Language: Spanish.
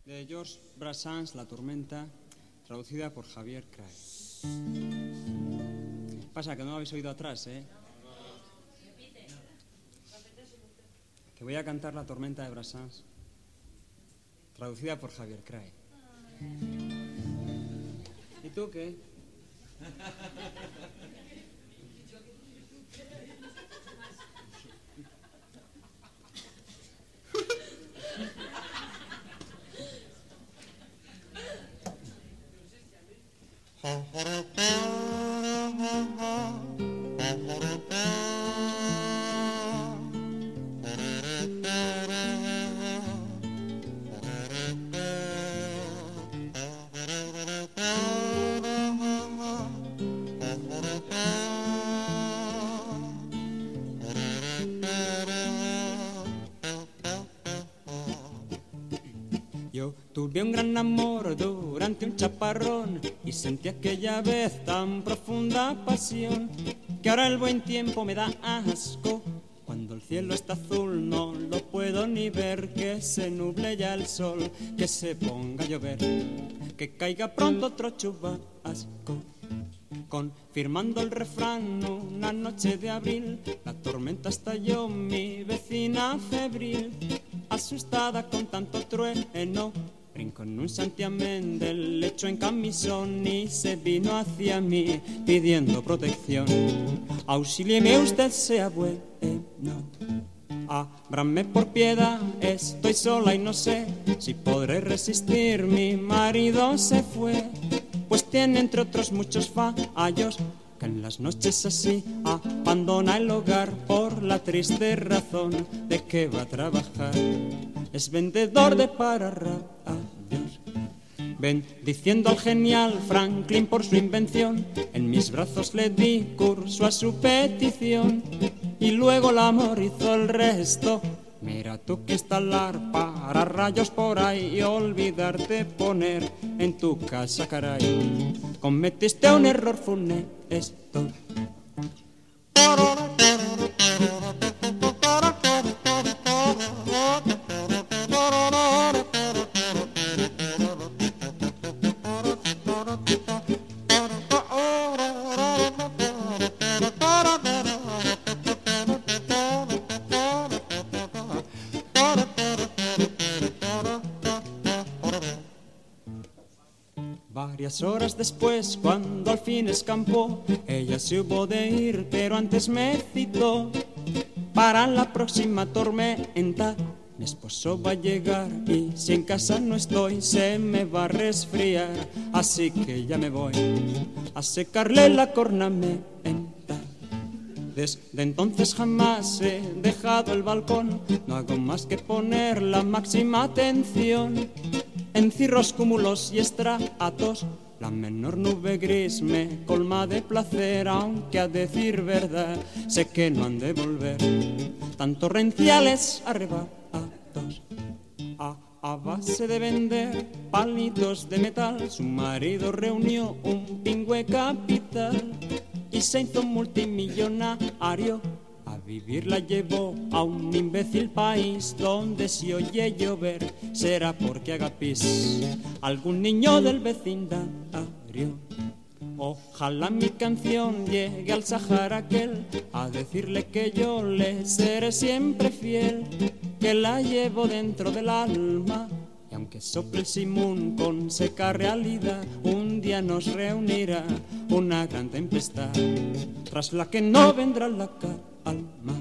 de Georges Brassens, La tormenta, traducida por Javier Crae. Pasa que no habéis oído atrás, ¿eh? Que voy a cantar La tormenta de Brassens, traducida por Javier Crae. ¿Y tú qué? Yo tuve un gran amor durante un chaparrón y sentí aquella vez tan profunda pasión que ahora el buen tiempo me da asco. Cuando el cielo está azul no lo puedo ni ver, que se nuble ya el sol, que se ponga a llover, que caiga pronto otro chubasco. Confirmando el refrán, una noche de abril, la tormenta estalló, mi vecina febril, asustada con tanto trueno, brincó en un santiamén del lecho en camisón y se vino hacia mí pidiendo protección. Auxílieme usted, sea bueno, ábrame por piedad, estoy sola y no sé si podré resistir, mi marido se fue, pues tiene entre otros muchos fallos, que en las noches así abandona el hogar por la triste razón de que va a trabajar. Es vendedor de pararrayos, bendiciendo al genial Franklin por su invención. En mis brazos le di curso a su petición y luego el amor hizo el resto. Mira tú que instalar pararrayos por ahí y olvidarte poner en tu casa, caray. Cometiste un error funesto. Varias horas después, cuando al fin escampó, ella se hubo de ir, pero antes me citó para la próxima tormenta. Mi esposo va a llegar y si en casa no estoy se me va a resfriar, así que ya me voy a secarle la cornamenta. Desde entonces jamás he dejado el balcón, no hago más que poner la máxima atención en cirros, cúmulos y estratos. La menor nube gris me colma de placer, aunque a decir verdad sé que no han de volver tan torrenciales arrebatos. A base de vender palitos de metal, su marido reunió un pingüe capital y se hizo multimillonario. A vivir la llevó a un imbécil país donde si oye llover será porque haga pis algún niño del vecindario. Ojalá mi canción llegue al Sahara aquel a decirle que yo le seré siempre fiel, que la llevo dentro del alma. Y aunque sople el simón con seca realidad, un día nos reunirá una gran tempestad, tras la que no vendrá la calma.